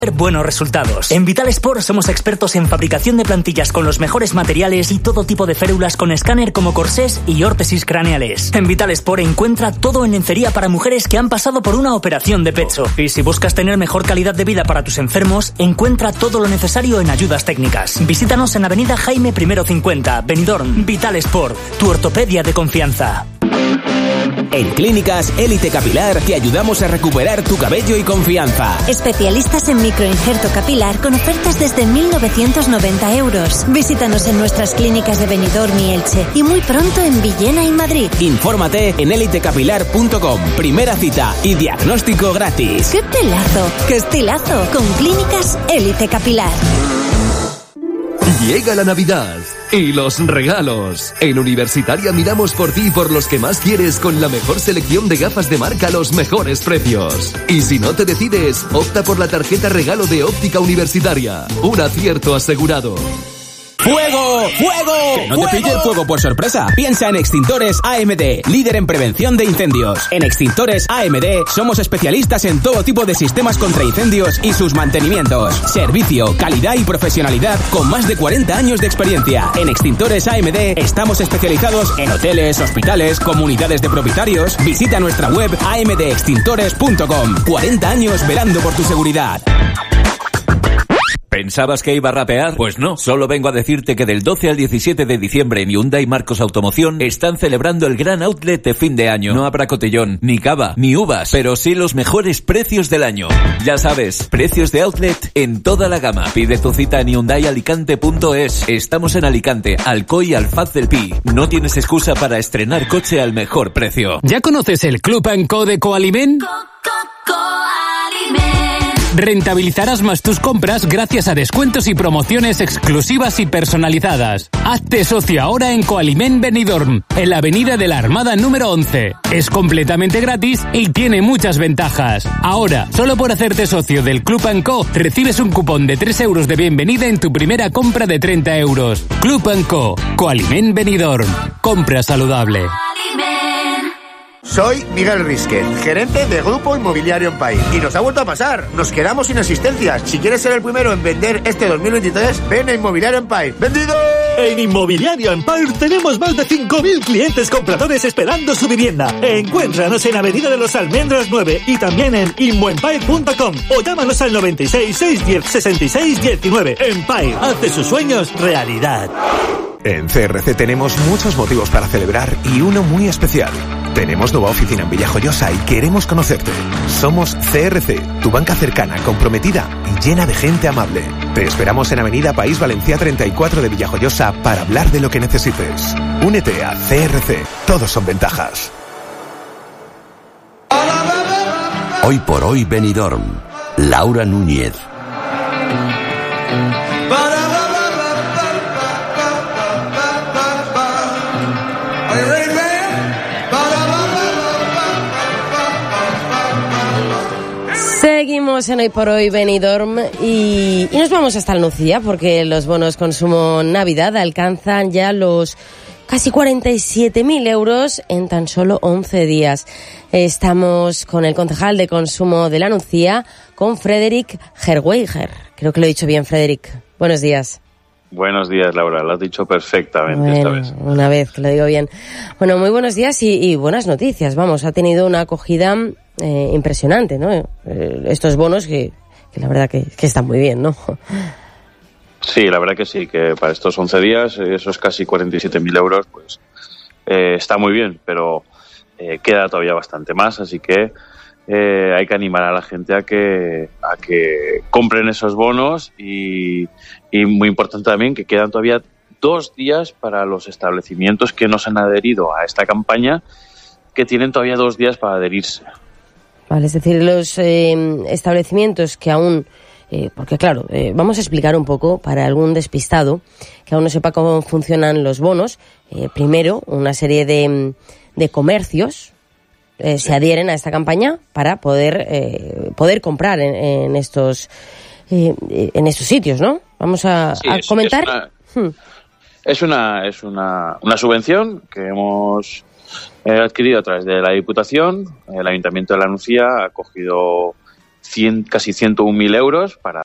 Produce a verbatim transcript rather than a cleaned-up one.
Buenos resultados. En Vital Sport somos expertos en fabricación de plantillas con los mejores materiales y todo tipo de férulas con escáner como corsés y órtesis craneales. En Vital Sport encuentra todo en lencería para mujeres que han pasado por una operación de pecho. Y si buscas tener mejor calidad de vida para tus enfermos, encuentra todo lo necesario en ayudas técnicas. Visítanos en Avenida Jaime I cincuenta, Benidorm. Vital Sport, tu ortopedia de confianza. En Clínicas Élite Capilar te ayudamos a recuperar tu cabello y confianza. Especialistas en microinjerto capilar con ofertas desde mil novecientos noventa euros. Visítanos en nuestras clínicas de Benidorm y Elche y muy pronto en Villena y Madrid. Infórmate en elite capilar punto com. Primera cita y diagnóstico gratis. ¡Qué pelazo! ¡Qué estilazo! Con Clínicas Élite Capilar. Llega la Navidad y los regalos. En Universitaria miramos por ti y por los que más quieres con la mejor selección de gafas de marca a los mejores precios. Y si no te decides, opta por la tarjeta regalo de Óptica Universitaria. Un acierto asegurado. ¡Fuego! ¡Fuego! Que no te pille el fuego por sorpresa. Piensa en Extintores A M D, líder en prevención de incendios. En Extintores A M D somos especialistas en todo tipo de sistemas contra incendios y sus mantenimientos. Servicio, calidad y profesionalidad con más de cuarenta años de experiencia. En Extintores A M D estamos especializados en hoteles, hospitales, comunidades de propietarios. Visita nuestra web a m d extintores punto com. cuarenta años velando por tu seguridad. ¿Pensabas que iba a rapear? Pues no, solo vengo a decirte que del doce al diecisiete de diciembre en Hyundai Marcos Automoción están celebrando el gran outlet de fin de año. No habrá cotillón, ni cava, ni uvas, pero sí los mejores precios del año. Ya sabes, precios de outlet en toda la gama. Pide tu cita en hyundai alicante punto es. Estamos en Alicante, Alcoy y Alfaz del Pi. No tienes excusa para estrenar coche al mejor precio. ¿Ya conoces el Club and Co de Coalimen? Co, co, Coalimen. Rentabilizarás más tus compras gracias a descuentos y promociones exclusivas y personalizadas. Hazte socio ahora en Coalimen Benidorm, en la avenida de la Armada número once. Es completamente gratis y tiene muchas ventajas. Ahora, solo por hacerte socio del Club and Co, recibes un cupón de tres euros de bienvenida en tu primera compra de treinta euros. Club and Co, Coalimen Benidorm. Compra saludable. Soy Miguel Risquez, gerente de Grupo Inmobiliario Empire. Y nos ha vuelto a pasar. Nos quedamos sin asistencias. Si quieres ser el primero en vender este dos mil veintitrés, ven a Inmobiliario Empire. ¡Vendido! En Inmobiliario Empire tenemos más de cinco mil clientes compradores esperando su vivienda. Encuéntranos en Avenida de los Almendros nueve y también en inmoempire punto com o llámanos al noventa y seis, seiscientos diez, sesenta y seis diecinueve. Empire hace sus sueños realidad. En C R C tenemos muchos motivos para celebrar y uno muy especial. Tenemos nueva oficina en Villajoyosa y queremos conocerte. Somos C R C, tu banca cercana, comprometida y llena de gente amable. Te esperamos en Avenida País Valencia treinta y cuatro de Villajoyosa para hablar de lo que necesites. Únete a C R C, todos son ventajas. Hoy por hoy Benidorm, Laura Núñez. Seguimos en Hoy por Hoy Benidorm y, y nos vamos hasta el Nucía porque los bonos consumo Navidad alcanzan ya los casi cuarenta y siete mil euros en tan solo once días. Estamos con el concejal de consumo de la Nucía, con Frederic Herweiger. Creo que lo he dicho bien, Frederic. Buenos días. Buenos días, Laura. Lo has dicho perfectamente bueno, esta vez. Una vez que lo digo bien. Bueno, muy buenos días y, y buenas noticias. Vamos, ha tenido una acogida eh, impresionante, ¿no? Eh, estos bonos que, que la verdad que, que están muy bien, ¿no? Sí, la verdad que sí, que para estos once días, esos casi cuarenta y siete mil euros, pues eh, está muy bien, pero eh, queda todavía bastante más, así que eh, hay que animar a la gente a que a que compren esos bonos y, y muy importante también que quedan todavía dos días para los establecimientos que no se han adherido a esta campaña, que tienen todavía dos días para adherirse. Vale, es decir, los eh, establecimientos que aún... Eh, porque claro, eh, vamos a explicar un poco para algún despistado que aún no sepa cómo funcionan los bonos. Eh, primero, una serie de, de comercios eh, se adhieren a esta campaña para poder eh, poder comprar en, en estos eh, en estos sitios, ¿no? Vamos a, sí, a es, comentar. Es una, hmm. es una es una una subvención que hemos eh, adquirido a través de la Diputación. El Ayuntamiento de La Nucía ha cogido cien, casi ciento un mil euros para